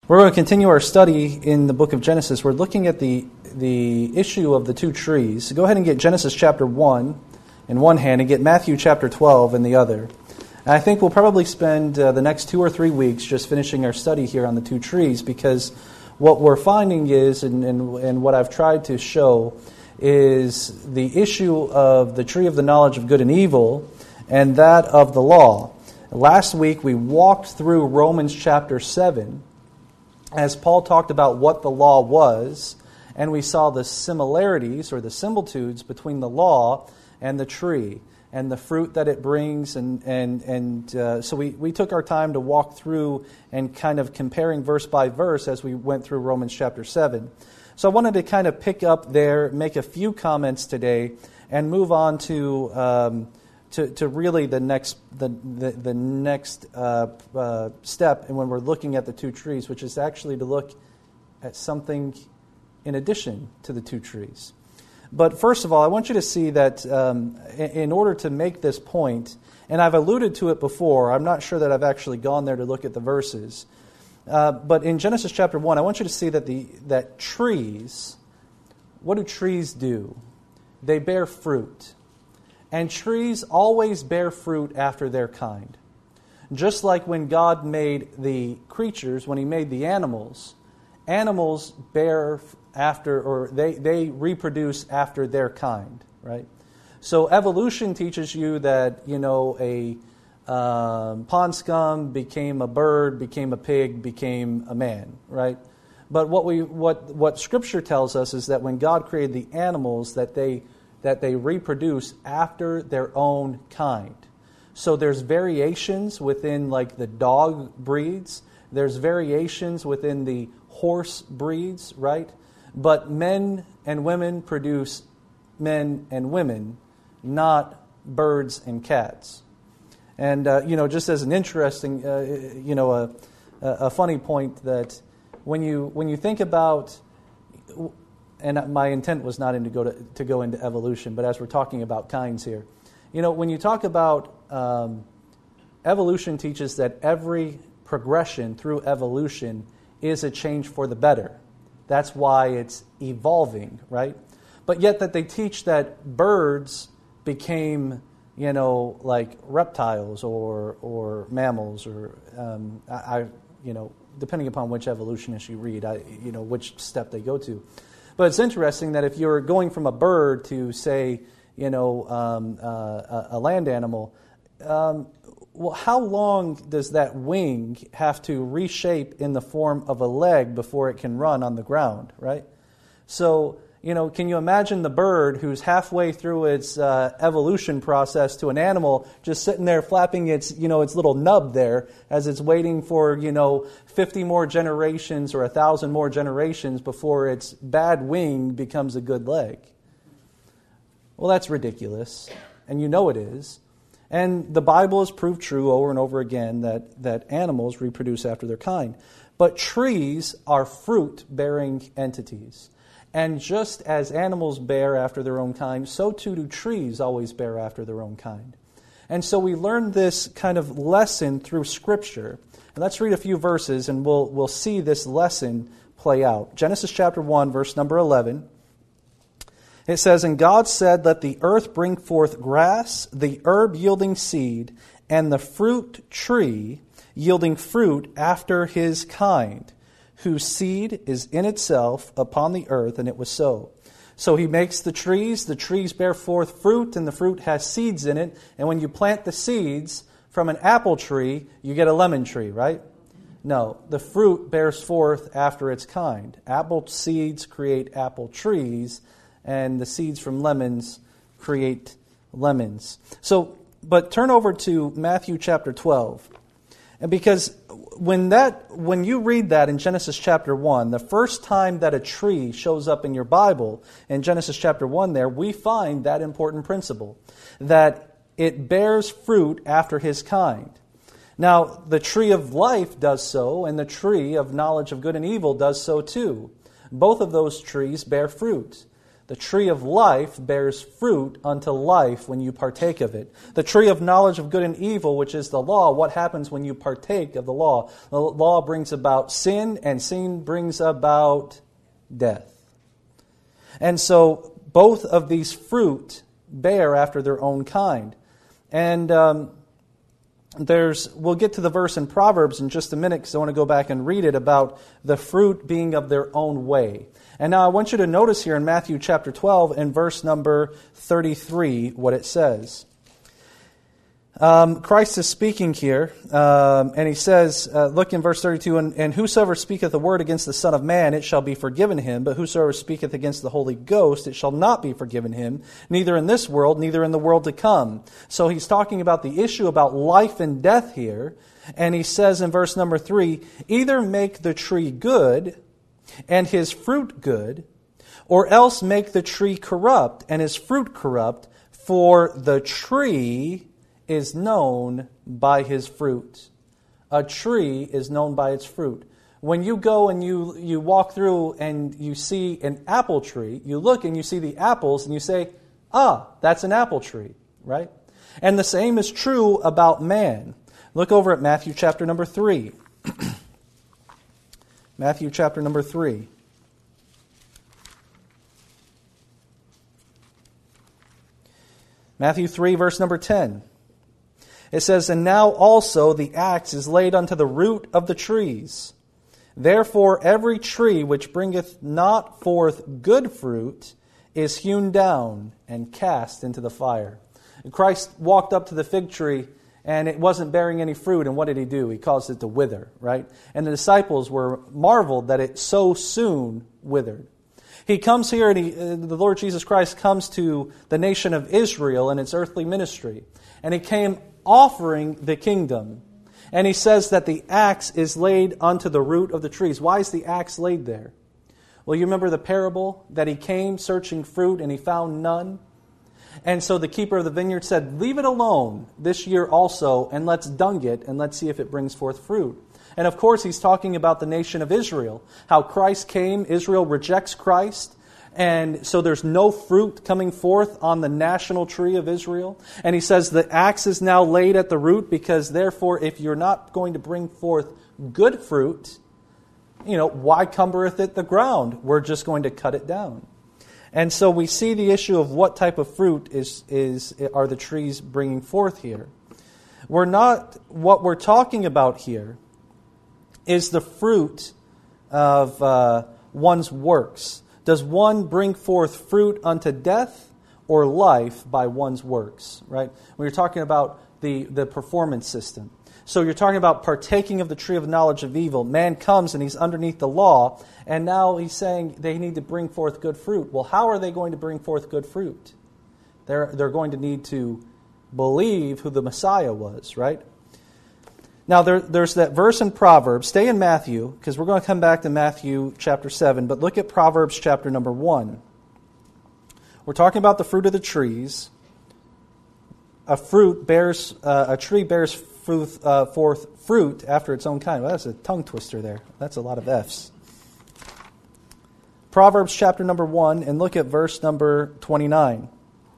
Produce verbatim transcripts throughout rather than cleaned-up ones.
We're going to continue our study in the book of Genesis. We're looking at the the issue of the two trees. So go ahead and get Genesis chapter one in one hand and get Matthew chapter twelve in the other. And I think we'll probably spend uh, the next two or three weeks just finishing our study here on the two trees, because what we're finding is, and, and, and what I've tried to show, is the issue of the tree of the knowledge of good and evil and that of the law. Last week we walked through Romans chapter seven as Paul talked about what the law was, and we saw the similarities or the similitudes between the law and the tree and the fruit that it brings. And and and uh, so we, we took our time to walk through and kind of comparing verse by verse as we went through Romans chapter seven. So I wanted to kind of pick up there, make a few comments today, and move on to um, to, to really the next the the, the next uh, uh, step, and when we're looking at the two trees, which is actually to look at something in addition to the two trees. But first of all, I want you to see that um, in order to make this point, and I've alluded to it before, I'm not sure that I've actually gone there to look at the verses, uh, but in Genesis chapter one, I want you to see that the that trees, what do trees do? They bear fruit. And trees always bear fruit after their kind. Just like when God made the creatures, when He made the animals, animals bear after, or they, they reproduce after their kind, right? So evolution teaches you that, you know, a um, pond scum became a bird, became a pig, became a man, right? But what we what what Scripture tells us is that when God created the animals, that they that they reproduce after their own kind. So there's variations within, like, the dog breeds. There's variations within the horse breeds, right? But men and women produce men and women, not birds and cats. And, uh, you know, just as an interesting, uh, you know, a, a funny point, that when you when you think about, and my intent was not in to go to, to go into evolution, but as we're talking about kinds here, you know, when you talk about um, evolution, teaches that every progression through evolution is a change for the better. That's why it's evolving, right? But yet that they teach that birds became, you know, like reptiles or or mammals, or um, I, I, you know, depending upon which evolutionist you read, I, you know, which step they go to. But it's interesting that if you're going from a bird to, say, you know, um, uh, a land animal, um, well, how long does that wing have to reshape in the form of a leg before it can run on the ground, right? So, you know, can you imagine the bird who's halfway through its uh, evolution process to an animal just sitting there flapping its, you know, its little nub there as it's waiting for, you know, fifty more generations or a thousand more generations before its bad wing becomes a good leg? Well, that's ridiculous, and you know it is. And the Bible has proved true over and over again that, that animals reproduce after their kind. But trees are fruit-bearing entities. And just as animals bear after their own kind, so too do trees always bear after their own kind. And so we learn this kind of lesson through Scripture. And let's read a few verses, and we'll we'll see this lesson play out. Genesis chapter one, verse number eleven. It says, "And God said, let the earth bring forth grass, the herb yielding seed, and the fruit tree yielding fruit after his kind, whose seed is in itself upon the earth, and it was so." So He makes the trees, the trees bear forth fruit, and the fruit has seeds in it. And when you plant the seeds from an apple tree, you get a lemon tree, right? No, the fruit bears forth after its kind. Apple seeds create apple trees, and the seeds from lemons create lemons. So, but turn over to Matthew chapter twelve. And because when that when you read that in Genesis chapter one, the first time that a tree shows up in your Bible, in Genesis chapter one there, we find that important principle, that it bears fruit after his kind. Now, the tree of life does so, and the tree of knowledge of good and evil does so too. Both of those trees bear fruit. The tree of life bears fruit unto life when you partake of it. The tree of knowledge of good and evil, which is the law, what happens when you partake of the law? The law brings about sin, and sin brings about death. And so both of these fruit bear after their own kind. And um, there's, we'll get to the verse in Proverbs in just a minute because I want to go back and read it about the fruit being of their own way. And now I want you to notice here in Matthew chapter twelve and verse number thirty-three what it says. Um, Christ is speaking here, um, and he says, uh, look in verse thirty-two, and, and whosoever speaketh a word against the Son of Man, it shall be forgiven him, but whosoever speaketh against the Holy Ghost, it shall not be forgiven him, neither in this world, neither in the world to come. So he's talking about the issue about life and death here, and he says in verse number three, either make the tree good, and his fruit good, or else make the tree corrupt, and his fruit corrupt, for the tree is known by his fruit. A tree is known by its fruit. When you go and you, you walk through and you see an apple tree, you look and you see the apples and you say, ah, that's an apple tree, right? And the same is true about man. Look over at Matthew chapter number three. Matthew chapter number three. Matthew three, verse number ten. It says, and now also the axe is laid unto the root of the trees. Therefore every tree which bringeth not forth good fruit is hewn down and cast into the fire. And Christ walked up to the fig tree and it wasn't bearing any fruit. And what did he do? He caused it to wither, right? And the disciples were marveled that it so soon withered. He comes here, and he, uh, the Lord Jesus Christ comes to the nation of Israel in its earthly ministry. And he came offering the kingdom. And he says that the axe is laid unto the root of the trees. Why is the axe laid there? Well, you remember the parable that he came searching fruit and he found none? And so the keeper of the vineyard said, leave it alone this year also, and let's dung it, and let's see if it brings forth fruit. And of course, he's talking about the nation of Israel. How Christ came, Israel rejects Christ, and so there's no fruit coming forth on the national tree of Israel. And he says the axe is now laid at the root, because therefore, if you're not going to bring forth good fruit, you know, why cumbereth it the ground? We're just going to cut it down. And so we see the issue of what type of fruit is is are the trees bringing forth here. We're not, what we're talking about here is the fruit of uh, one's works. Does one bring forth fruit unto death or life by one's works? Right? When you're talking about the, the performance system. So you're talking about partaking of the tree of knowledge of evil. Man comes and he's underneath the law, and now he's saying they need to bring forth good fruit. Well, how are they going to bring forth good fruit? They're, they're going to need to believe who the Messiah was, right? Now, there, there's that verse in Proverbs. Stay in Matthew, because we're going to come back to Matthew chapter seven, but look at Proverbs chapter number one. We're talking about the fruit of the trees. A fruit bears, uh, a tree bears fruit, uh, forth fruit after its own kind. Well, that's a tongue twister there. That's a lot of F's. Proverbs chapter number one, and look at verse number twenty-nine.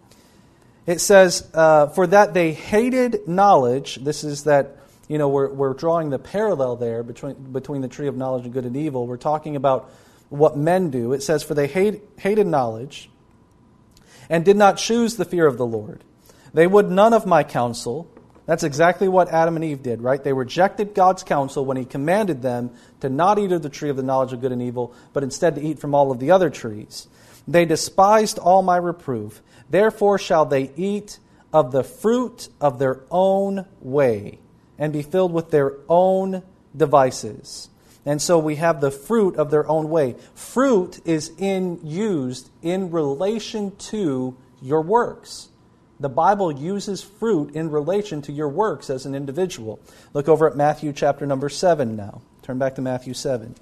It says, uh, for that they hated knowledge. This is that, you know, we're, we're drawing the parallel there between, between the tree of knowledge of good and evil. We're talking about what men do. It says, for they hate, hated knowledge and did not choose the fear of the Lord. They would none of my counsel. That's exactly what Adam and Eve did, right? They rejected God's counsel when he commanded them to not eat of the tree of the knowledge of good and evil, but instead to eat from all of the other trees. They despised all my reproof. Therefore shall they eat of the fruit of their own way, and be filled with their own devices. And so we have the fruit of their own way. Fruit is in used in relation to your works. The Bible uses fruit in relation to your works as an individual. Look over at Matthew chapter number seven now. Turn back to Matthew seven.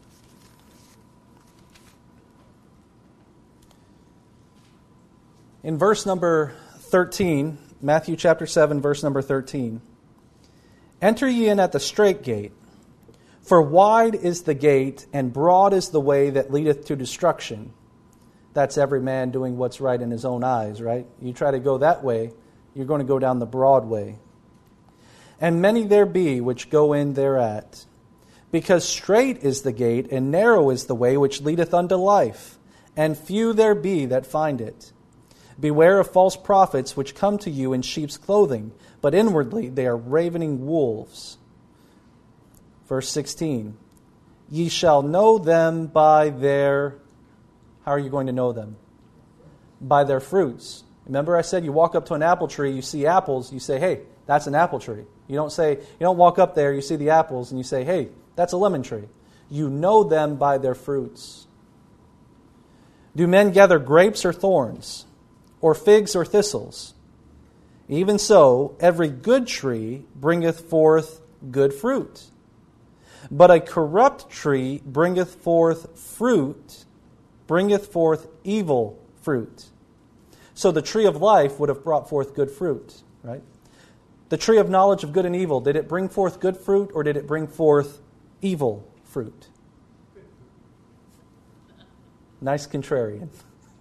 In verse number thirteen, Matthew chapter seven, verse number thirteen. Enter ye in at the strait gate, for wide is the gate, and broad is the way that leadeth to destruction, that's every man doing what's right in his own eyes, right? You try to go that way, you're going to go down the broad way. And many there be which go in thereat, because strait is the gate, and narrow is the way which leadeth unto life, and few there be that find it. Beware of false prophets which come to you in sheep's clothing, but inwardly they are ravening wolves. Verse sixteen, ye shall know them by their... How are you going to know them? By their fruits. Remember I said you walk up to an apple tree, you see apples, you say, hey, that's an apple tree. You don't say, you don't walk up there, you see the apples, and you say, hey, that's a lemon tree. You know them by their fruits. Do men gather grapes or thorns, or figs or thistles? Even so, every good tree bringeth forth good fruit. But a corrupt tree bringeth forth fruit, bringeth forth evil fruit. So the tree of life would have brought forth good fruit, right? The tree of knowledge of good and evil, did it bring forth good fruit or did it bring forth evil fruit? Nice contrarian.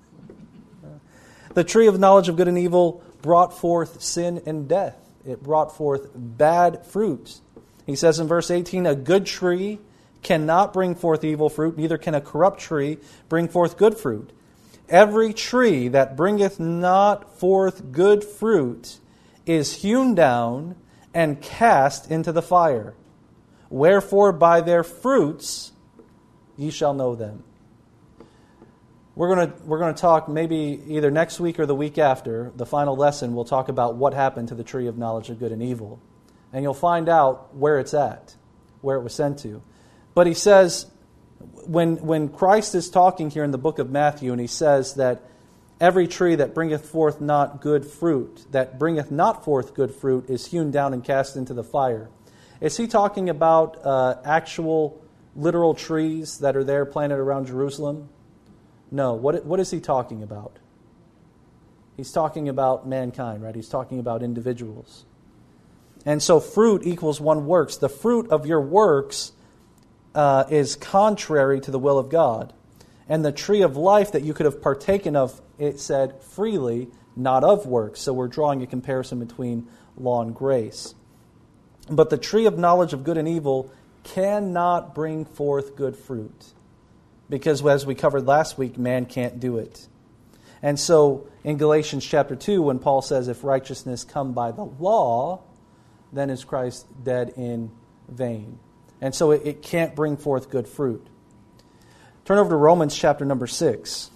The tree of knowledge of good and evil brought forth sin and death. It brought forth bad fruit. He says in verse eighteen, a good tree cannot bring forth evil fruit, neither can a corrupt tree bring forth good fruit. Every tree that bringeth not forth good fruit is hewn down and cast into the fire. Wherefore by their fruits ye shall know them. We're going to we're going to talk maybe either next week or the week after, the final lesson, we'll talk about what happened to the tree of knowledge of good and evil. And you'll find out where it's at, where it was sent to. But he says, when when Christ is talking here in the book of Matthew, and he says that every tree that bringeth forth not good fruit, that bringeth not forth good fruit, is hewn down and cast into the fire. Is he talking about uh, actual, literal trees that are there planted around Jerusalem? No. What what is he talking about? He's talking about mankind, right? He's talking about individuals. And so fruit equals one works. The fruit of your works uh, is contrary to the will of God. And the tree of life that you could have partaken of, it said freely, not of works. So we're drawing a comparison between law and grace. But the tree of knowledge of good and evil cannot bring forth good fruit. Because as we covered last week, man can't do it. And so in Galatians chapter two, when Paul says, if righteousness come by the law, then is Christ dead in vain. And so it, it can't bring forth good fruit. Turn over to Romans chapter number six.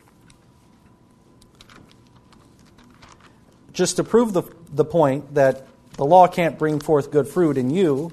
Just to prove the, the point that the law can't bring forth good fruit in you,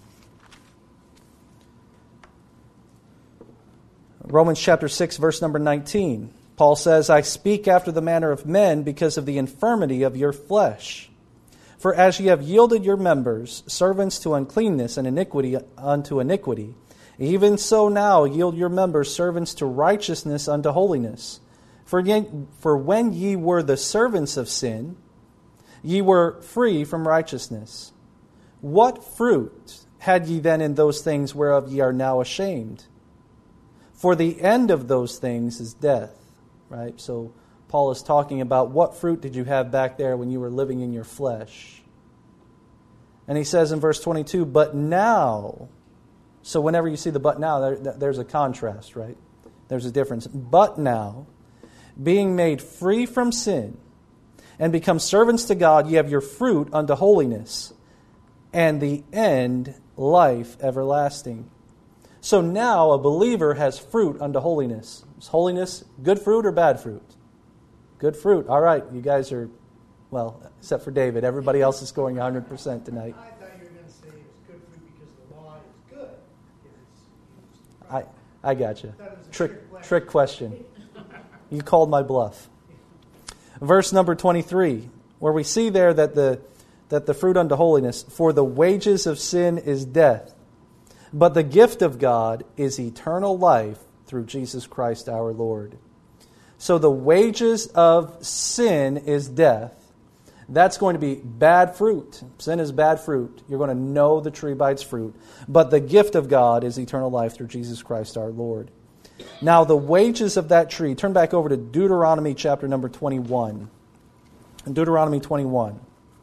Romans chapter six, verse number nineteen. Paul says, I speak after the manner of men because of the infirmity of your flesh. For as ye have yielded your members, servants to uncleanness and iniquity unto iniquity, even so now yield your members servants to righteousness unto holiness. For, ye, for when ye were the servants of sin, ye were free from righteousness. What fruit had ye then in those things whereof ye are now ashamed? For the end of those things is death. Right? So Paul is talking about what fruit did you have back there when you were living in your flesh. And he says in verse twenty-two, but now, so whenever you see the but now, there, there's a contrast, right? There's a difference. But now, being made free from sin and become servants to God, ye have your fruit unto holiness, and the end, life everlasting. So now a believer has fruit unto holiness. Is holiness good fruit or bad fruit? Good fruit. All right, you guys are, well, except for David. Everybody else is scoring one hundred percent tonight. I thought you were going to say it's good fruit because the law is good. If it's, I I got you. That was a Trick question. trick question. You called my bluff. Verse number twenty-three, where we see there that the that the fruit unto holiness, for the wages of sin is death, but the gift of God is eternal life through Jesus Christ our Lord. So the wages of sin is death. That's going to be bad fruit. Sin is bad fruit. You're going to know the tree by its fruit. But the gift of God is eternal life through Jesus Christ our Lord. Now the wages of that tree, turn back over to Deuteronomy chapter number twenty-one. Deuteronomy twenty-one.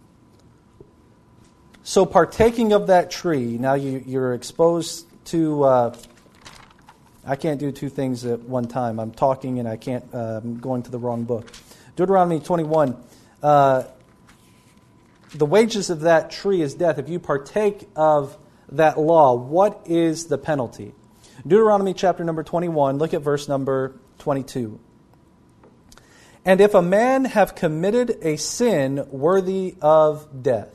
So partaking of that tree, now you, you're exposed to, uh, I can't do two things at one time. I'm talking and I can't, uh, I'm going to the wrong book. Deuteronomy twenty-one, uh, the wages of that tree is death. If you partake of that law, what is the penalty? Deuteronomy chapter number twenty-one, look at verse number twenty-two. And if a man have committed a sin worthy of death,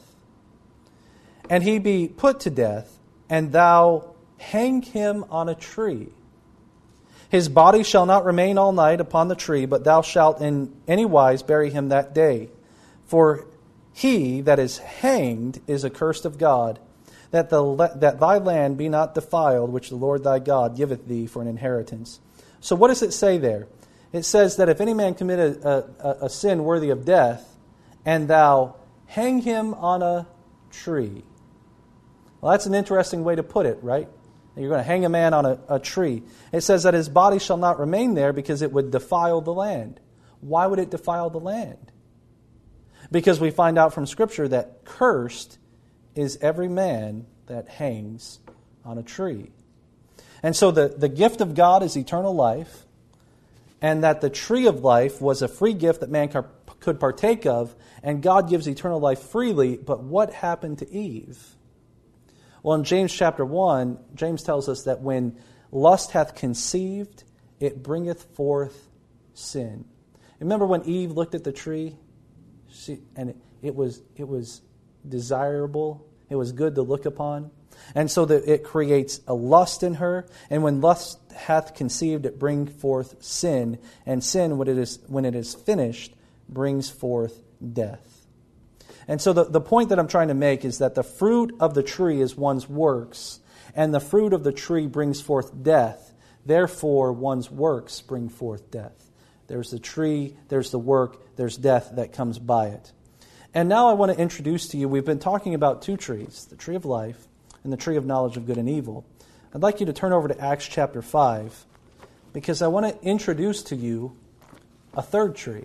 and he be put to death, and thou hang him on a tree, his body shall not remain all night upon the tree, but thou shalt in any wise bury him that day. For he that is hanged is accursed of God, that the that thy land be not defiled, which the Lord thy God giveth thee for an inheritance. So what does it say there? It says that if any man commit a, a, a sin worthy of death, and thou hang him on a tree. Well, that's an interesting way to put it, right? You're going to hang a man on a, a tree. It says that his body shall not remain there because it would defile the land. Why would it defile the land? Because we find out from Scripture that cursed is every man that hangs on a tree. And so the, the gift of God is eternal life, and that the tree of life was a free gift that man could partake of, and God gives eternal life freely. But what happened to Eve? Well, in James chapter one, James tells us that when lust hath conceived, it bringeth forth sin. Remember when Eve looked at the tree, she, and it, it was it was desirable, it was good to look upon, and so that it creates a lust in her. And when lust hath conceived, it brings forth sin, and sin, when it is when it is finished, brings forth death. And so the, the point that I'm trying to make is that the fruit of the tree is one's works, and the fruit of the tree brings forth death. Therefore, one's works bring forth death. There's the tree, there's the work, there's death that comes by it. And now I want to introduce to you, we've been talking about two trees, the tree of life and the tree of knowledge of good and evil. I'd like you to turn over to Acts chapter five, because I want to introduce to you a third tree.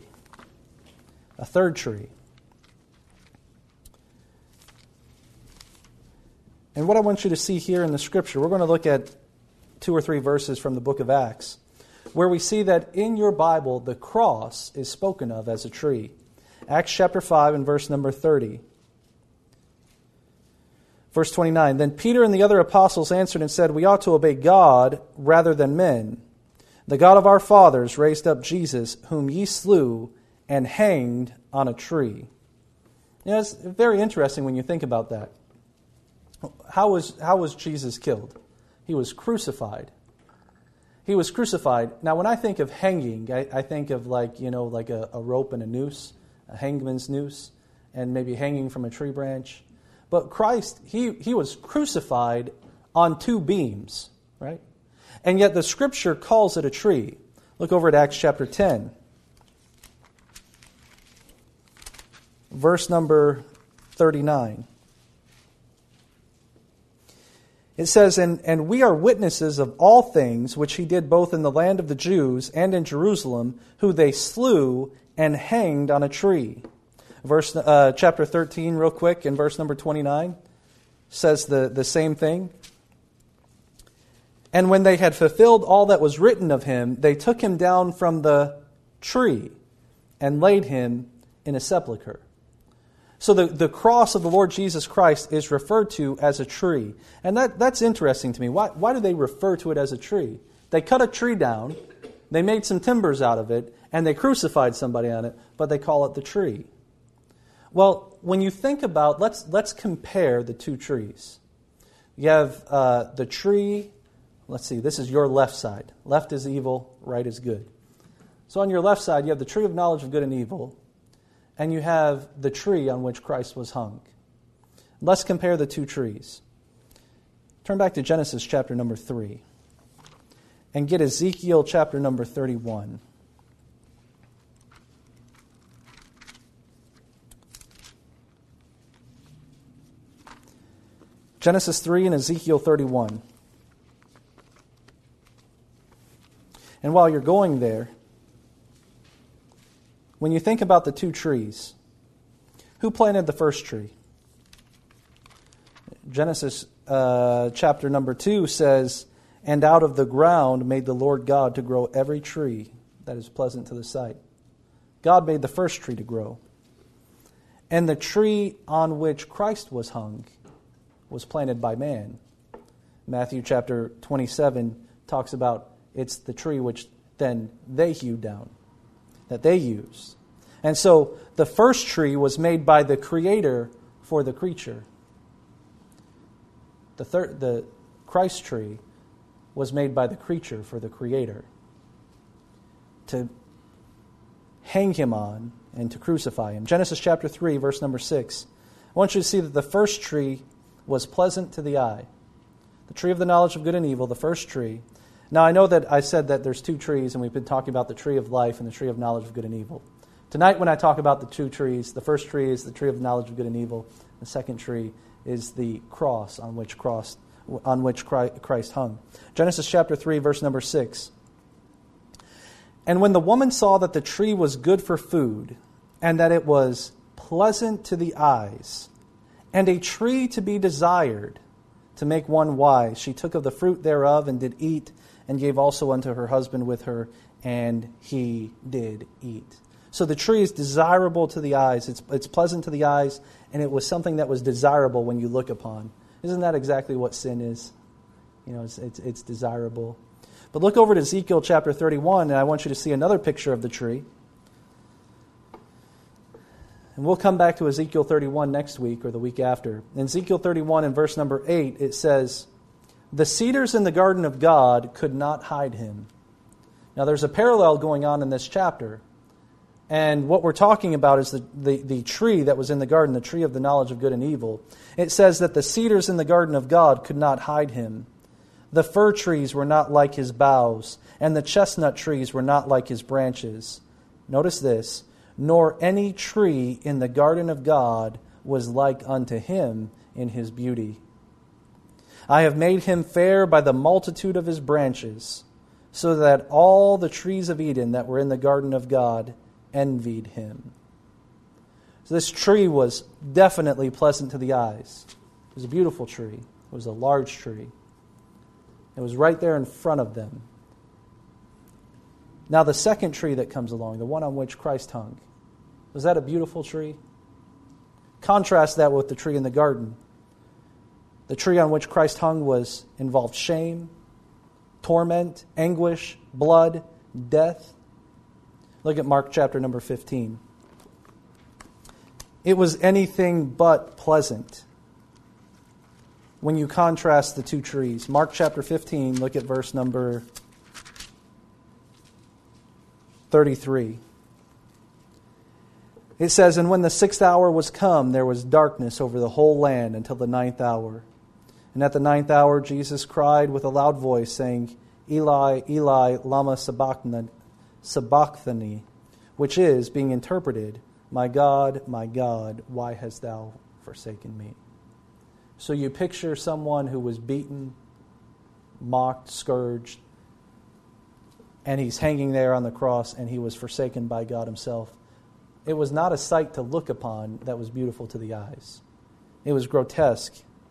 A third tree. And what I want you to see here in the Scripture, we're going to look at two or three verses from the book of Acts, where we see that in your Bible, the cross is spoken of as a tree. Acts chapter five and verse number thirty. Verse twenty-nine, Then Peter and the other apostles answered and said, We ought to obey God rather than men. The God of our fathers raised up Jesus, whom ye slew and hanged on a tree. You know, it's very interesting when you think about that. How was, how was Jesus killed? He was crucified. He was crucified. Now, when I think of hanging, I, I think of like, you know, like a, a rope and a noose, a hangman's noose, and maybe hanging from a tree branch. But Christ, he, he was crucified on two beams, right? And yet the Scripture calls it a tree. Look over at Acts chapter ten. Verse number thirty-nine. It says, and, and we are witnesses of all things which he did both in the land of the Jews and in Jerusalem, who they slew and hanged on a tree. Verse uh, chapter thirteen, real quick, in verse number twenty-nine, says the, the same thing. And when they had fulfilled all that was written of him, they took him down from the tree and laid him in a sepulchre. So the, the cross of the Lord Jesus Christ is referred to as a tree. And that, that's interesting to me. Why, why do they refer to it as a tree? They cut a tree down, they made some timbers out of it, and they crucified somebody on it, but they call it the tree. Well, when you think about, let's let's compare the two trees. You have uh, the tree, let's see, this is your left side. Left is evil, right is good. So on your left side, you have the tree of knowledge of good and evil, and you have the tree on which Christ was hung. Let's compare the two trees. Turn back to Genesis chapter number three and get Ezekiel chapter number thirty-one. Genesis three and Ezekiel thirty-one. And while you're going there, when you think about the two trees, who planted the first tree? Genesis uh, chapter number two says, "And out of the ground made the Lord God to grow every tree that is pleasant to the sight." God made the first tree to grow. And the tree on which Christ was hung was planted by man. Matthew chapter twenty-seven talks about it's the tree which then they hewed down, that they used. And so the first tree was made by the Creator for the creature. The third, the Christ tree was made by the creature for the Creator, to hang him on and to crucify him. Genesis chapter three, verse number six. I want you to see that the first tree was pleasant to the eye. The tree of the knowledge of good and evil, the first tree. Now I know that I said that there's two trees, and we've been talking about the tree of life and the tree of knowledge of good and evil. Tonight when I talk about the two trees, the first tree is the tree of knowledge of good and evil. The second tree is the cross on which cross on which Christ hung. Genesis chapter three, verse number six. "And when the woman saw that the tree was good for food, and that it was pleasant to the eyes, and a tree to be desired, to make one wise, she took of the fruit thereof, and did eat, and gave also unto her husband with her, and he did eat." So the tree is desirable to the eyes. It's, it's pleasant to the eyes, and it was something that was desirable when you look upon. Isn't that exactly what sin is? You know, it's, it's, it's desirable. But look over to Ezekiel chapter thirty-one, and I want you to see another picture of the tree. And we'll come back to Ezekiel thirty-one next week or the week after. In Ezekiel thirty-one and verse number eight, it says, "The cedars in the garden of God could not hide him." Now there's a parallel going on in this chapter. And what we're talking about is the, the, the tree that was in the garden, the tree of the knowledge of good and evil. It says that the cedars in the garden of God could not hide him. The fir trees were not like his boughs, and the chestnut trees were not like his branches. Notice this, "Nor any tree in the garden of God was like unto him in his beauty. I have made him fair by the multitude of his branches, so that all the trees of Eden that were in the garden of God envied him." So this tree was definitely pleasant to the eyes. It was a beautiful tree. It was a large tree. It was right there in front of them. Now the second tree that comes along, the one on which Christ hung, was that a beautiful tree? Contrast that with the tree in the garden. The tree on which Christ hung was involved shame, torment, anguish, blood, death. Look at Mark chapter number fifteen. It was anything but pleasant when you contrast the two trees. Mark chapter fifteen, look at verse number thirty-three. It says, "And when the sixth hour was come, there was darkness over the whole land until the ninth hour. And at the ninth hour Jesus cried with a loud voice, saying, Eli, Eli, lama sabachthani, sabachthani, which is, being interpreted, My God, my God, why hast thou forsaken me?" So you picture someone who was beaten, mocked, scourged, and he's hanging there on the cross, and he was forsaken by God himself. It was not a sight to look upon that was beautiful to the eyes. It was grotesque.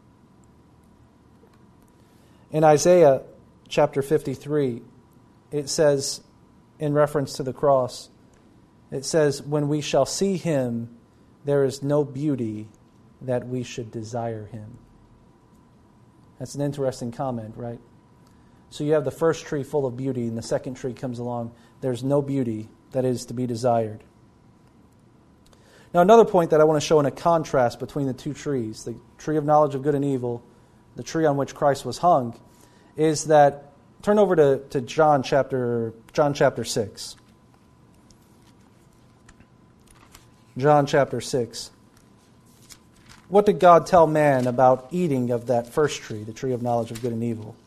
In Isaiah chapter fifty-three, it says, in reference to the cross, it says, "When we shall see him, there is no beauty that we should desire him." That's an interesting comment, right? So you have the first tree full of beauty, and the second tree comes along. There's no beauty that is to be desired. Now, another point that I want to show in a contrast between the two trees, the tree of knowledge of good and evil, the tree on which Christ was hung, is that, turn over to, to John chapter John chapter six. John chapter six. What did God tell man about eating of that first tree, the tree of knowledge of good and evil?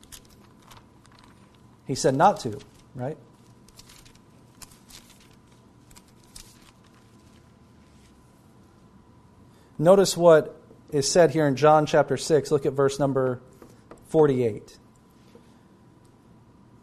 He said not to, right? Notice what is said here in John chapter six. Look at verse number forty-eight.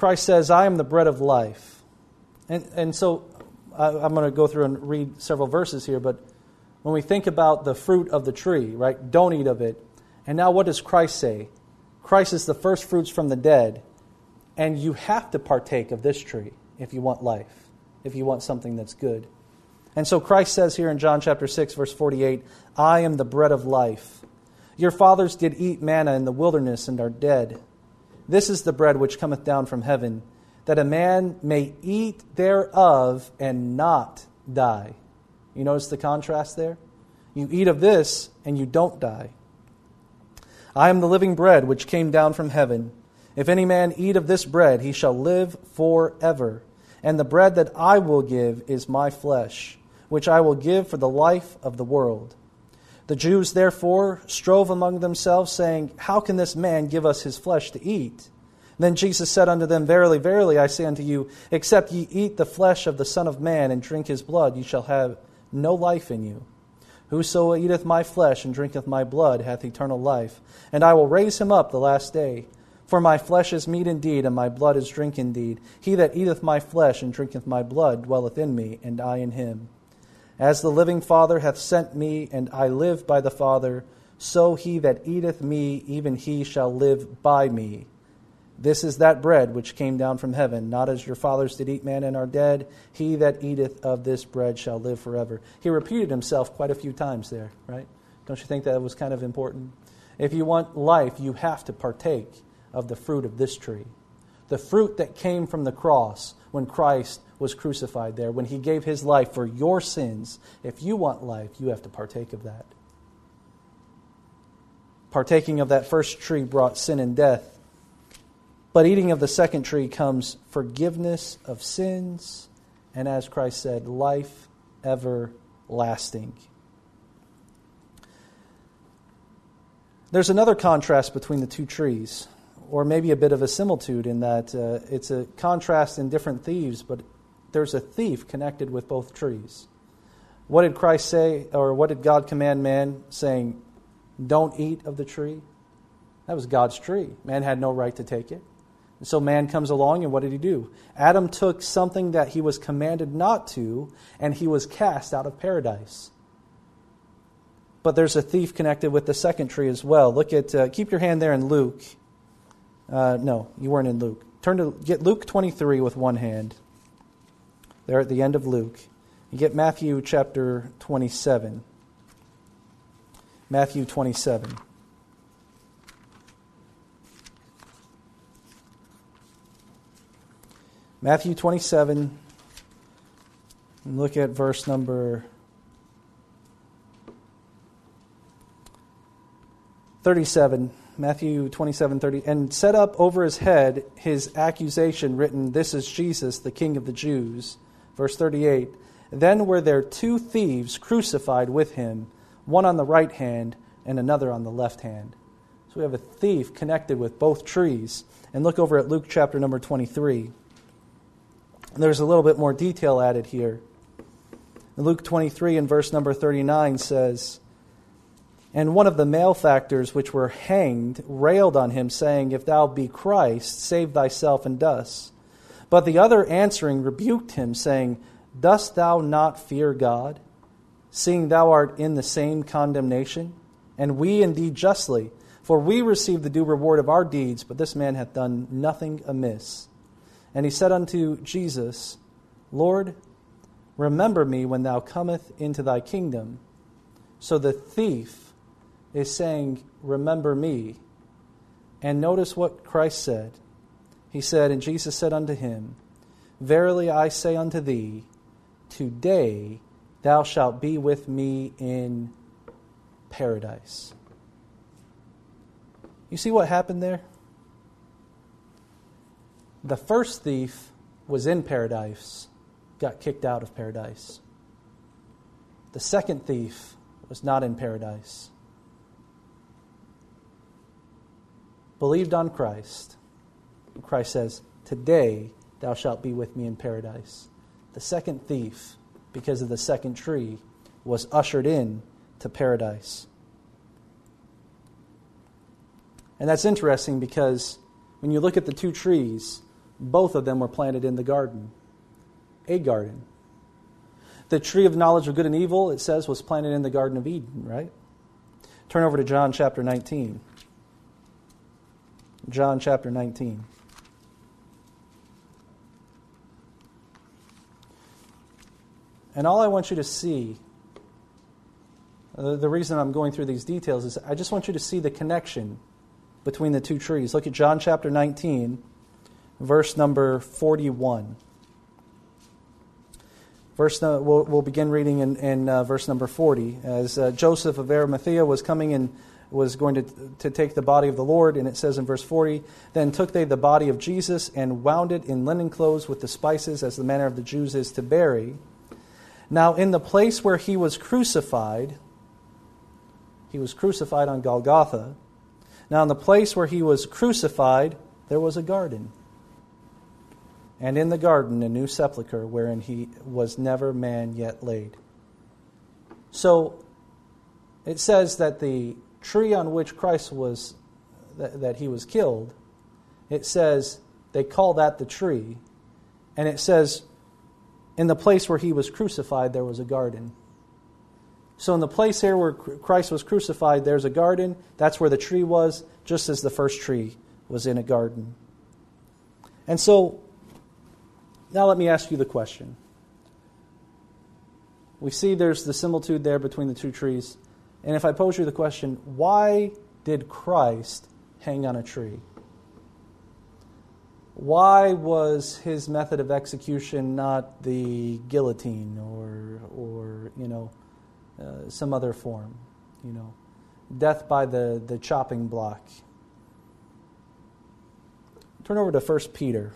Christ says, I am the bread of life. And, and so I, I'm going to go through and read several verses here, but when we think about the fruit of the tree, right, don't eat of it. And now what does Christ say? Christ is the first fruits from the dead, and you have to partake of this tree if you want life, if you want something that's good. And so Christ says here in John chapter six, verse forty-eight, I am the bread of life. Your fathers did eat manna in the wilderness and are dead. This is the bread which cometh down from heaven, that a man may eat thereof and not die. You notice the contrast there? You eat of this and you don't die. I am the living bread which came down from heaven. If any man eat of this bread, he shall live forever. And the bread that I will give is my flesh, which I will give for the life of the world. The Jews therefore strove among themselves, saying, How can this man give us his flesh to eat? Then Jesus said unto them, Verily, verily, I say unto you, except ye eat the flesh of the Son of Man and drink his blood, ye shall have no life in you. Whoso eateth my flesh and drinketh my blood hath eternal life, and I will raise him up the last day. For my flesh is meat indeed, and my blood is drink indeed. He that eateth my flesh and drinketh my blood dwelleth in me, and I in him. As the living Father hath sent me, and I live by the Father, so he that eateth me, even he shall live by me. This is that bread which came down from heaven, not as your fathers did eat manna and are dead. He that eateth of this bread shall live forever. He repeated himself quite a few times there, right? Don't you think that was kind of important? If you want life, you have to partake of the fruit of this tree. The fruit that came from the cross when Christ was crucified there, when he gave his life for your sins. If you want life, you have to partake of that. Partaking of that first tree brought sin and death. But eating of the second tree comes forgiveness of sins, and as Christ said, life everlasting. There's another contrast between the two trees, or maybe a bit of a similitude in that uh, it's a contrast in different thieves, but there's a thief connected with both trees. What did Christ say, or what did God command man, saying, don't eat of the tree? That was God's tree. Man had no right to take it. And so man comes along, and what did he do? Adam took something that he was commanded not to, and he was cast out of paradise. But there's a thief connected with the second tree as well. Look at, uh, keep your hand there in Luke. Uh, no, you weren't in Luke. Turn to, get Luke twenty-three with one hand. There at the end of Luke. You get Matthew chapter twenty-seven. Matthew twenty-seven. Matthew twenty-seven, and look at verse number thirty-seven. Matthew twenty-seven, thirty. And set up over his head his accusation written, This is Jesus, the King of the Jews. Verse thirty-eight. Then were there two thieves crucified with him, one on the right hand and another on the left hand. So we have a thief connected with both trees. And look over at Luke chapter number twenty-three. There's a little bit more detail added here. Luke twenty-three and verse number thirty-nine says, And one of the malefactors which were hanged railed on him, saying, If thou be Christ, save thyself and us. But the other answering rebuked him, saying, Dost thou not fear God, seeing thou art in the same condemnation? And we indeed justly, for we receive the due reward of our deeds, but this man hath done nothing amiss. And he said unto Jesus, Lord, remember me when thou comest into thy kingdom. So the thief is saying, remember me. And notice what Christ said. He said, and Jesus said unto him, Verily I say unto thee, today thou shalt be with me in paradise. You see what happened there? The first thief was in paradise, got kicked out of paradise. The second thief was not in paradise. Believed on Christ. Christ says, today thou shalt be with me in paradise. The second thief, because of the second tree, was ushered in to paradise. And that's interesting because when you look at the two trees, Both of them were planted in the garden. A garden. The tree of knowledge of good and evil, it says, was planted in the Garden of Eden, right? Turn over to John chapter nineteen. John chapter nineteen. And all I want you to see, uh, the reason I'm going through these details is I just want you to see the connection between the two trees. Look at John chapter nineteen, verse number forty-one. Verse, uh, we'll, we'll begin reading in, in uh, verse number forty. As uh, Joseph of Arimathea was coming and was going to, to take the body of the Lord, and it says in verse forty, "Then took they the body of Jesus and wound it in linen clothes with the spices, as the manner of the Jews is to bury. Now in the place where he was crucified," he was crucified on Golgotha. "Now in the place where he was crucified, there was a garden. And in the garden a new sepulchre, wherein he was never man yet laid." So it says that the tree on which Christ was, that, that he was killed, it says they call that the tree. And it says in the place where he was crucified there was a garden. So in the place here where Christ was crucified, there's a garden. That's where the tree was, just as the first tree was in a garden. And so now let me ask you the question. We see there's the similitude there between the two trees. And if I pose you the question, why did Christ hang on a tree? Why was his method of execution not the guillotine or, or you know, uh, some other form? You know, death by the, the chopping block. Turn over to First Peter.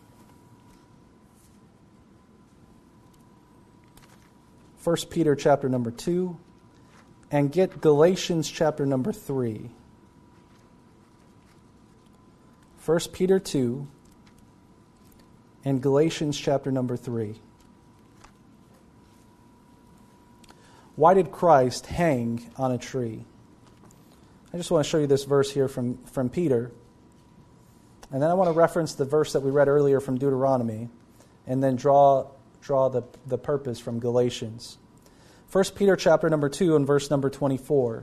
First Peter chapter number two, and get Galatians chapter number three. First Peter two, and Galatians chapter number three. Why did Christ hang on a tree? I just want to show you this verse here from, from Peter. And then I want to reference the verse that we read earlier from Deuteronomy, and then draw draw the, the purpose from Galatians. First Peter chapter number two and verse number twenty-four.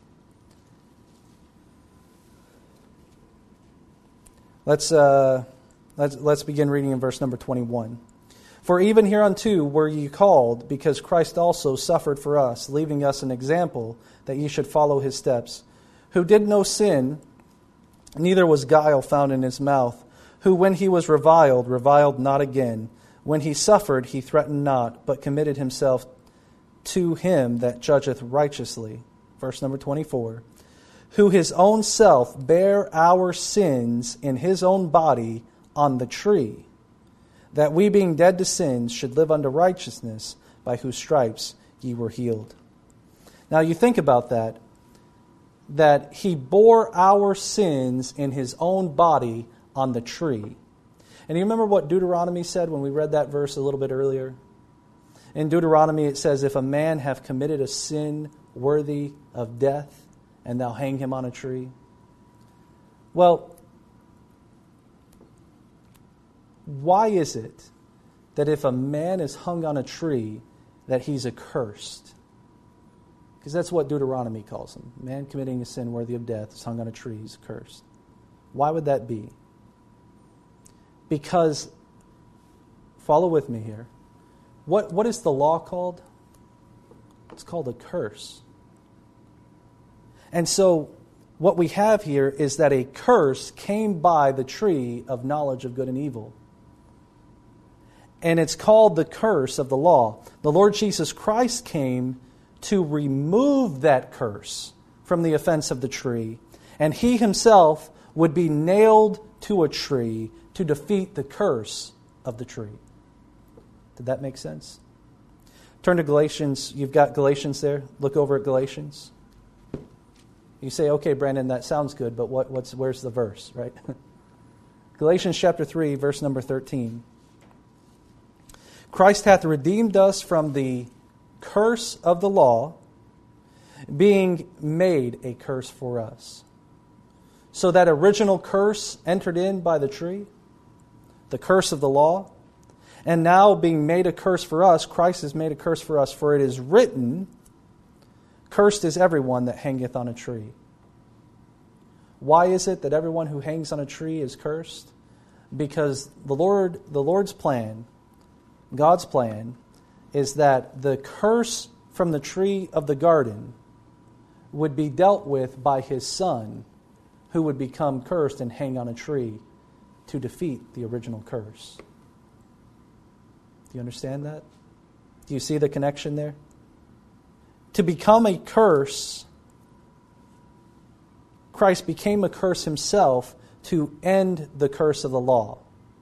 Let's uh, let's let's begin reading in verse number twenty-one. "For even hereunto were ye called, because Christ also suffered for us, leaving us an example that ye should follow his steps, who did no sin, neither was guile found in his mouth, who when he was reviled, reviled not again. When he suffered, he threatened not, but committed himself to him that judgeth righteously." Verse number twenty-four. "Who his own self bare our sins in his own body on the tree, that we being dead to sins should live unto righteousness, by whose stripes ye were healed." Now you think about that, that he bore our sins in his own body on the tree. And you remember what Deuteronomy said when we read that verse a little bit earlier? In Deuteronomy it says, "If a man have committed a sin worthy of death, and thou hang him on a tree." Well, why is it that if a man is hung on a tree, that he's accursed? Because that's what Deuteronomy calls him. A man committing a sin worthy of death is hung on a tree, he's accursed. Why would that be? Because, follow with me here, what, what is the law called? It's called a curse. And so, what we have here is that a curse came by the tree of knowledge of good and evil. And it's called the curse of the law. The Lord Jesus Christ came to remove that curse from the offense of the tree. And he himself would be nailed to a tree to defeat the curse of the tree. Did that make sense? Turn to Galatians. You've got Galatians there. Look over at Galatians. You say, okay, Brandon, that sounds good, but what, what's where's the verse, right? Galatians chapter three, verse number thirteen. "Christ hath redeemed us from the curse of the law, being made a curse for us." So that original curse entered in by the tree, the curse of the law. And now being made a curse for us, Christ is made a curse for us. For it is written, cursed is everyone that hangeth on a tree. Why is it that everyone who hangs on a tree is cursed? Because the Lord, the Lord's plan, God's plan, is that the curse from the tree of the garden would be dealt with by His Son, who would become cursed and hang on a tree to defeat the original curse. Do you understand that? Do you see the connection there? To become a curse, Christ became a curse Himself to end the curse of the law.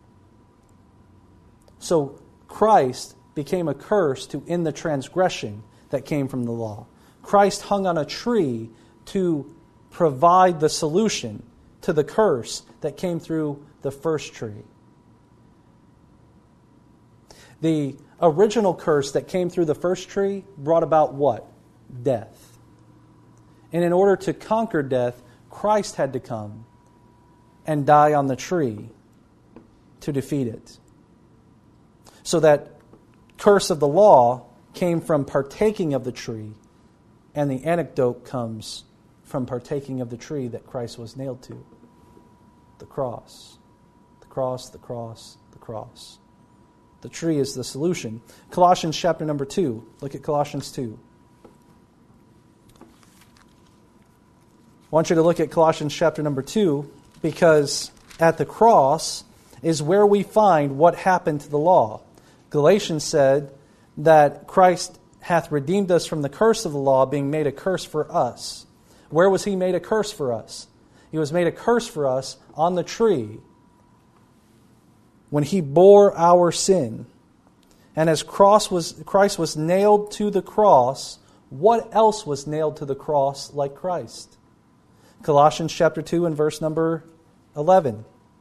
So Christ became a curse to end the transgression that came from the law. Christ hung on a tree to provide the solution to the curse that came through the first tree. The original curse that came through the first tree brought about what? Death. And in order to conquer death, Christ had to come and die on the tree to defeat it. So that curse of the law came from partaking of the tree, and the antidote comes from partaking of the tree that Christ was nailed to. The cross. The cross, the cross, the cross. The tree is the solution. Colossians chapter number two. Look at Colossians two. I want you to look at Colossians chapter number two, because at the cross is where we find what happened to the law. Galatians said that Christ hath redeemed us from the curse of the law, being made a curse for us. Where was He made a curse for us? He was made a curse for us on the tree when He bore our sin. And as cross was, Christ was nailed to the cross, what else was nailed to the cross like Christ? Colossians chapter two and verse number eleven.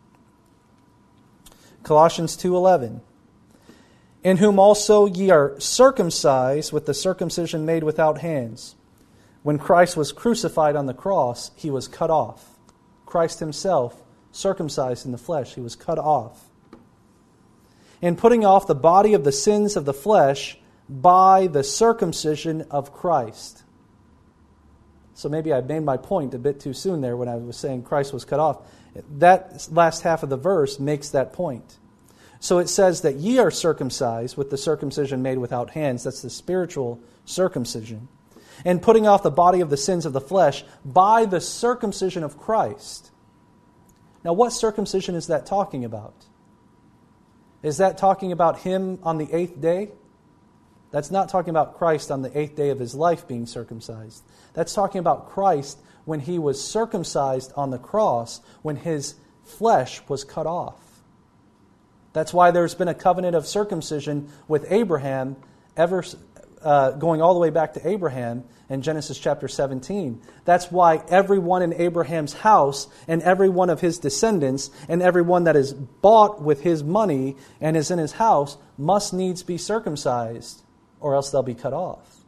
Colossians two eleven. In whom also ye are circumcised with the circumcision made without hands. When Christ was crucified on the cross, He was cut off. Christ Himself, circumcised in the flesh, He was cut off. In putting off the body of the sins of the flesh by the circumcision of Christ. So maybe I made my point a bit too soon there when I was saying Christ was cut off. That last half of the verse makes that point. So it says that ye are circumcised with the circumcision made without hands. That's the spiritual circumcision. And putting off the body of the sins of the flesh by the circumcision of Christ. Now what circumcision is that talking about? Is that talking about Him on the eighth day? That's not talking about Christ on the eighth day of His life being circumcised. That's talking about Christ when He was circumcised on the cross, when His flesh was cut off. That's why there's been a covenant of circumcision with Abraham, ever uh, going all the way back to Abraham in Genesis chapter seventeen. That's why everyone in Abraham's house and every one of his descendants and everyone that is bought with his money and is in his house must needs be circumcised, or else they'll be cut off.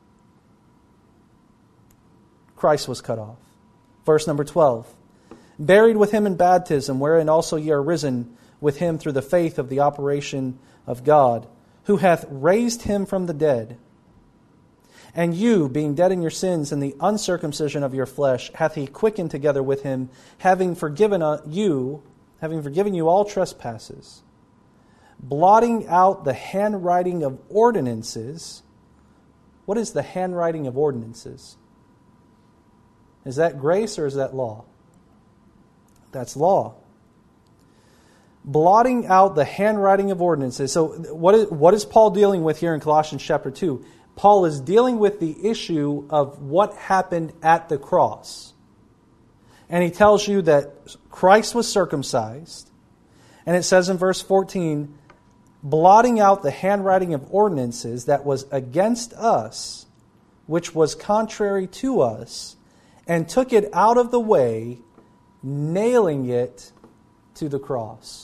Christ was cut off. Verse number twelve. Buried with Him in baptism, wherein also ye are risen with Him through the faith of the operation of God, who hath raised Him from the dead. And you, being dead in your sins and the uncircumcision of your flesh, hath He quickened together with Him, having forgiven you, having forgiven you all trespasses, blotting out the handwriting of ordinances. What is the handwriting of ordinances? Is that grace or is that law? That's law. Blotting out the handwriting of ordinances. So what is, what is Paul dealing with here in Colossians chapter two? Paul is dealing with the issue of what happened at the cross. And he tells you that Christ was circumcised. And it says in verse fourteen, blotting out the handwriting of ordinances that was against us, which was contrary to us, and took it out of the way, nailing it to the cross.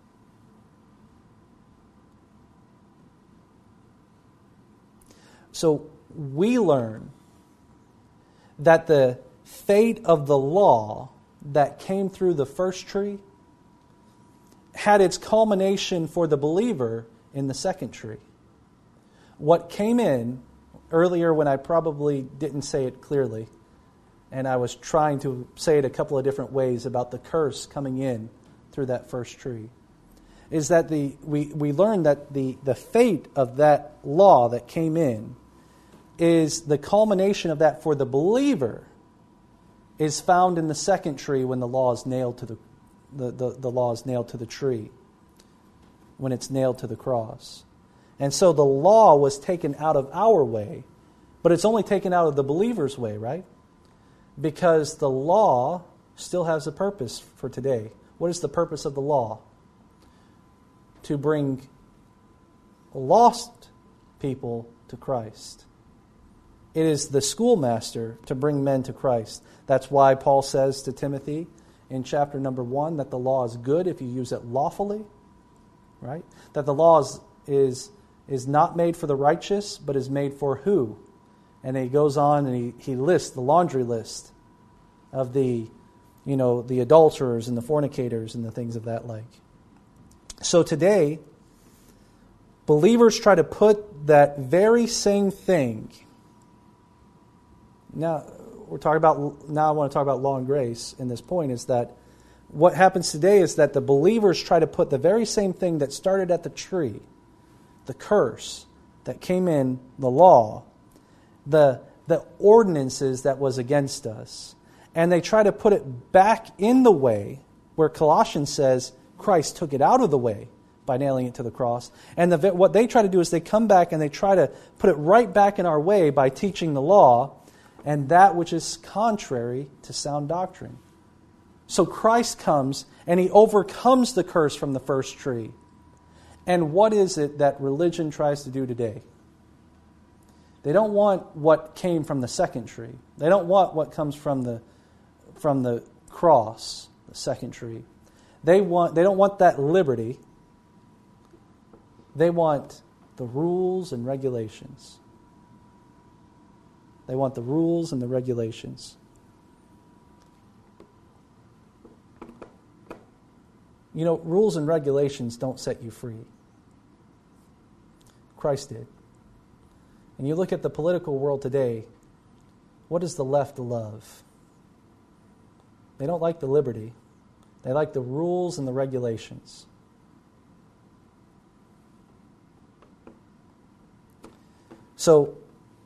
So we learn that the fate of the law that came through the first tree had its culmination for the believer in the second tree. What came in earlier when I probably didn't say it clearly, and I was trying to say it a couple of different ways about the curse coming in through that first tree, is that the we, we learned that the, the fate of that law that came in is the culmination of that for the believer is found in the second tree when the law is nailed to the the, the, the law is nailed to the tree, when it's nailed to the cross. And so the law was taken out of our way, but it's only taken out of the believer's way, right? Because the law still has a purpose for today. What is the purpose of the law? To bring lost people to Christ. It is the schoolmaster to bring men to Christ. That's why Paul says to Timothy in chapter number one that the law is good if you use it lawfully, right? That the law is, is, is not made for the righteous, but is made for who? And he goes on and he, he lists the laundry list of the, you know, the adulterers and the fornicators and the things of that like. So today, believers try to put that very same thing. Now, we're talking about. Now, I want to talk about law and grace. In this point, is that what happens today is that the believers try to put the very same thing that started at the tree, the curse that came in, the law, the the ordinances that was against us, and they try to put it back in the way where Colossians says Christ took it out of the way by nailing it to the cross. And the, what they try to do is they come back and they try to put it right back in our way by teaching the law and that which is contrary to sound doctrine. So Christ comes and he overcomes the curse from the first tree. And what is it that religion tries to do today? They don't want what came from the second tree. They don't want what comes from the from the cross, the second tree. They want they don't want that liberty. They want the rules and regulations. They want the rules and the regulations. You know, rules and regulations don't set you free. Christ did. And you look at the political world today, what does the left love? They don't like the liberty. They like the rules and the regulations. So,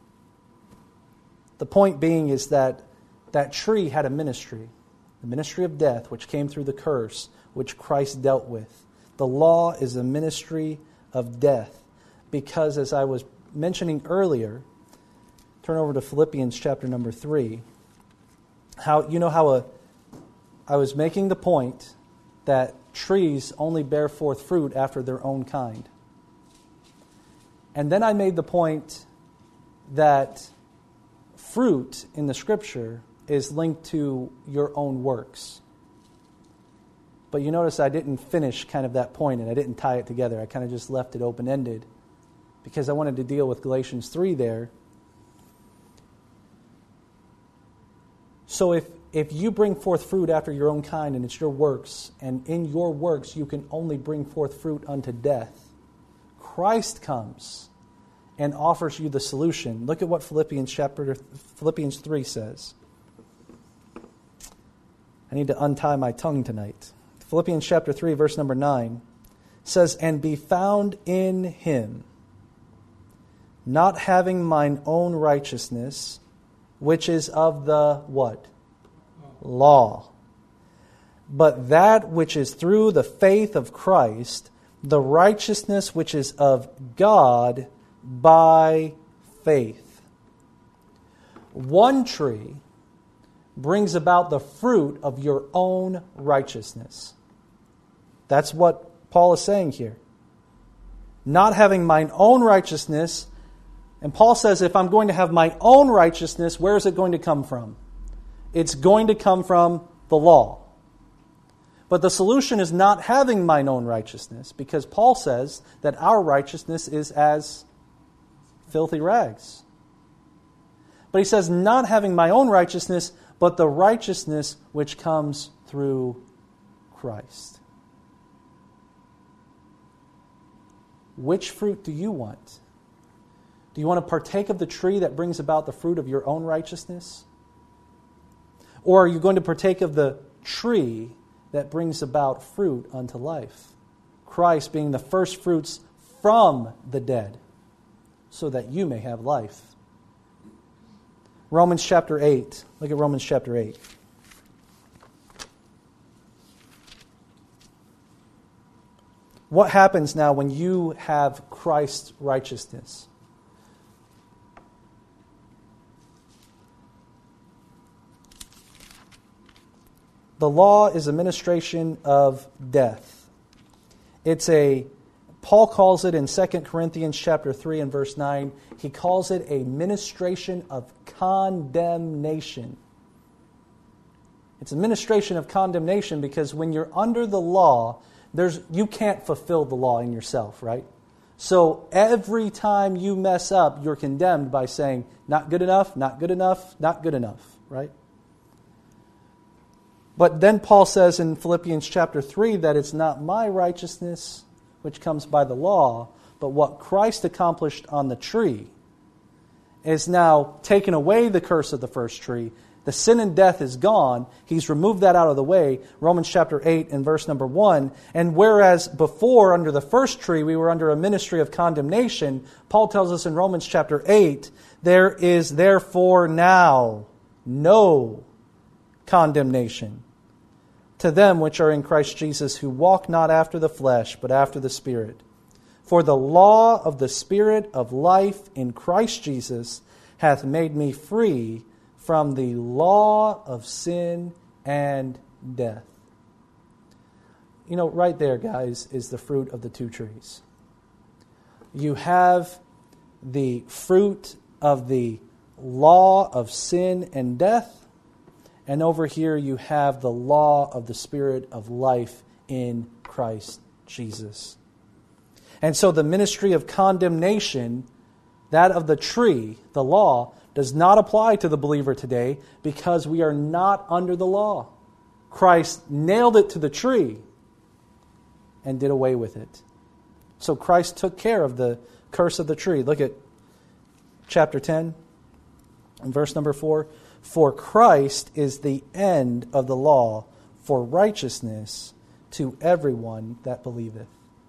the point being is that that tree had a ministry, the ministry of death, which came through the curse, which Christ dealt with. The law is a ministry of death because, as I was mentioning earlier, turn over to Philippians chapter number three. How you know how a I was making the point that trees only bear forth fruit after their own kind. And then I made the point that fruit in the Scripture is linked to your own works. But you notice I didn't finish kind of that point and I didn't tie it together. I kind of just left it open-ended because I wanted to deal with Galatians three there. So if If you bring forth fruit after your own kind and it's your works, and in your works you can only bring forth fruit unto death, Christ comes and offers you the solution. Look at what Philippians chapter Philippians three says. I need to untie my tongue tonight. Philippians chapter three, verse number nine says, "And be found in him, not having mine own righteousness, which is of the" what? Law. "But that which is through the faith of Christ, the righteousness which is of God by faith." One tree brings about the fruit of your own righteousness. That's what Paul is saying here. Not having mine own righteousness. And Paul says, if I'm going to have my own righteousness, where is it going to come from? It's going to come from the law. But the solution is not having mine own righteousness, because Paul says that our righteousness is as filthy rags. But he says, not having my own righteousness, but the righteousness which comes through Christ. which fruit do you want? Do you want to partake of the tree that brings about the fruit of your own righteousness? Or are you going to partake of the tree that brings about fruit unto life? Christ being the first fruits from the dead, so that you may have life. Romans chapter eight. Look at Romans chapter eight. What happens now when you have Christ's righteousness? The law is a ministration of death. It's a, Paul calls it in Second Corinthians chapter three and verse nine, he calls it a ministration of condemnation. It's a ministration of condemnation because when you're under the law, there's you can't fulfill the law in yourself, right? So every time you mess up, you're condemned by saying, not good enough, not good enough, not good enough, right? But then Paul says in Philippians chapter three that it's not my righteousness which comes by the law, but what Christ accomplished on the tree is now taken away the curse of the first tree. The sin and death is gone. He's removed that out of the way. Romans chapter eight and verse number one. And whereas before under the first tree we were under a ministry of condemnation, Paul tells us in Romans chapter eight, there is therefore now no condemnation to them which are in Christ Jesus, who walk not after the flesh, but after the Spirit. For the law of the Spirit of life in Christ Jesus hath made me free from the law of sin and death. You know, right there, guys, is the fruit of the two trees. You have the fruit of the law of sin and death, and over here you have the law of the Spirit of life in Christ Jesus. And so the ministry of condemnation, that of the tree, the law, does not apply to the believer today because we are not under the law. Christ nailed it to the tree and did away with it. So Christ took care of the curse of the tree. Look at chapter ten and verse number four. For Christ is the end of the law for righteousness to everyone that believeth.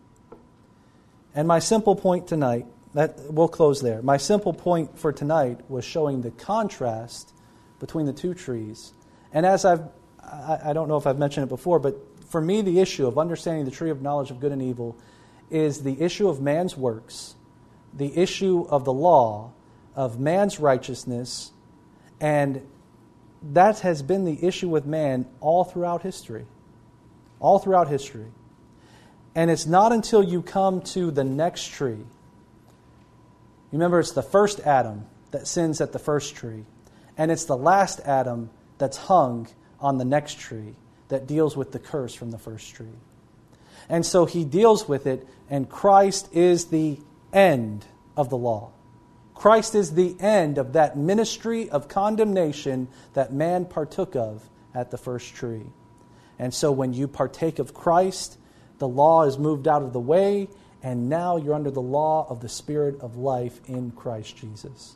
And my simple point tonight, that we'll close there. My simple point for tonight was showing the contrast between the two trees. And as I've, I, I don't know if I've mentioned it before, but for me the issue of understanding the tree of knowledge of good and evil is the issue of man's works, the issue of the law, of man's righteousness, and that has been the issue with man all throughout history. All throughout history. And it's not until you come to the next tree. Remember, it's the first Adam that sins at the first tree. And it's the last Adam that's hung on the next tree that deals with the curse from the first tree. And so he deals with it, and Christ is the end of the law. Christ is the end of that ministry of condemnation that man partook of at the first tree. And so when you partake of Christ, the law is moved out of the way, and now you're under the law of the Spirit of life in Christ Jesus.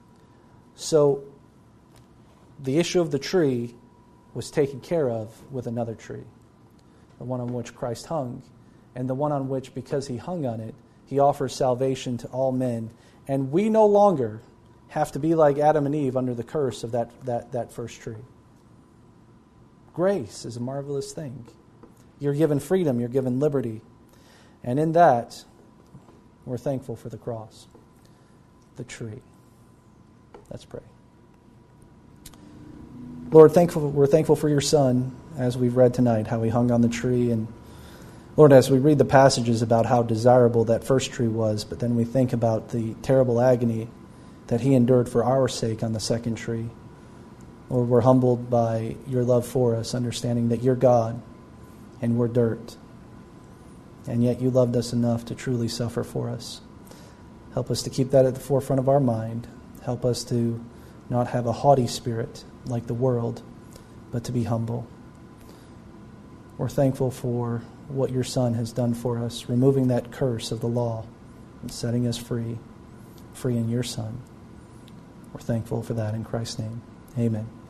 So the issue of the tree was taken care of with another tree, the one on which Christ hung, and the one on which, because he hung on it, he offers salvation to all men. And we no longer have to be like Adam and Eve under the curse of that, that, that first tree. Grace is a marvelous thing. You're given freedom, you're given liberty. And in that, we're thankful for the cross, the tree. Let's pray. Lord, thankful, we're thankful for your Son, as we've read tonight, how he hung on the tree. And Lord, as we read the passages about how desirable that first tree was, but then we think about the terrible agony that he endured for our sake on the second tree. Lord, we're humbled by your love for us, understanding that you're God and we're dirt. And yet you loved us enough to truly suffer for us. Help us to keep that at the forefront of our mind. Help us to not have a haughty spirit like the world, but to be humble. We're thankful for what your Son has done for us, removing that curse of the law and setting us free, free in your Son. We're thankful for that in Christ's name. Amen.